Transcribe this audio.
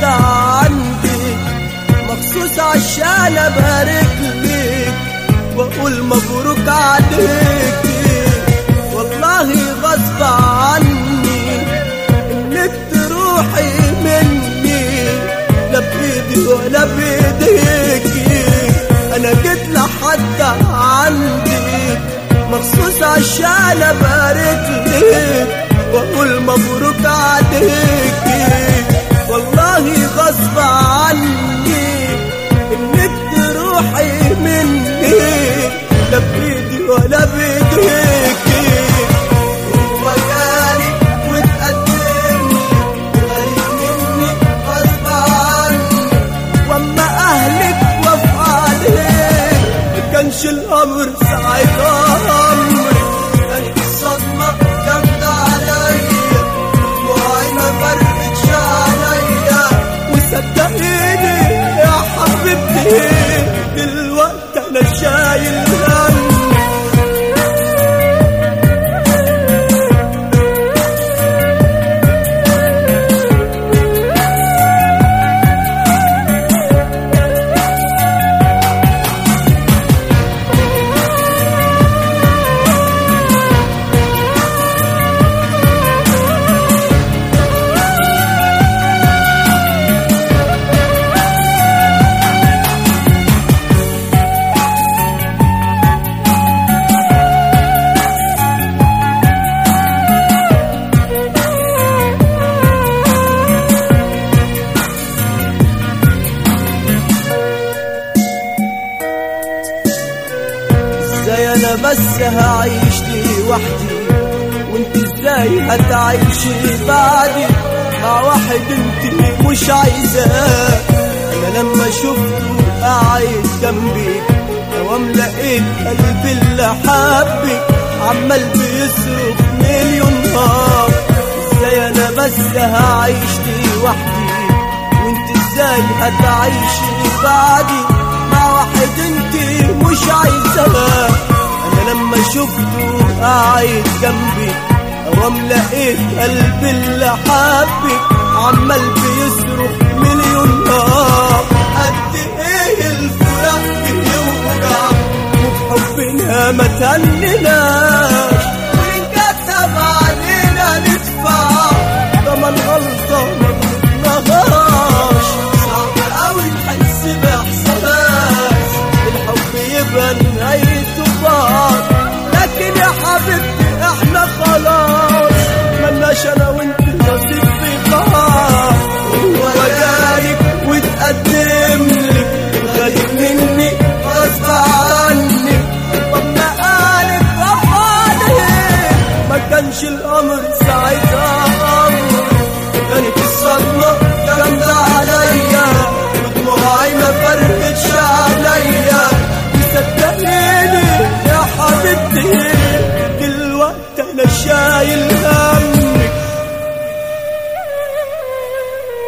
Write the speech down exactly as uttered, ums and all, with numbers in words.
لحد عندي مخصوص عشان ابارك لك واقول مبروك عليكي. والله غصب عني انك تروحي مني، لا بايدي ولا بايديكي. انا جيت لحد عندي مخصوص عشان ابارك لك واقول مبروك عليكي. والله غصب عني انك تروحي مني، لا بايدي ولا بايديكي. هو جالي وتقدمني وغريب مني غصب عني، واما اهلك وافق عليك مكانش الامر ساعتها امري. كانت الصدمه جامده عليا وعي ما فرقتش عليا، وصدقيني يا حبيبتي دلوقتي انا شايل هم. ازاي انا بس هعيش لوحدي وانت ازاي هتعيشي بعدي مع واحد انت مش عايزاه؟ انا لما شفته قاعد جنبي دوام لقيت قلبي اللي حبك عمال بيصرخ مليون نار. ازاي انا بس هعيش لوحدي وانت ازاي هتعيشي بعدي مع واحد انت مش عايزاه؟ انا لما شفته قاعد جنبي اوام لقيت قلبي اللي حبك عمال بيصرخ مليون نار. قد ايه الفراق بيوجع وفي حبنا ما تنفع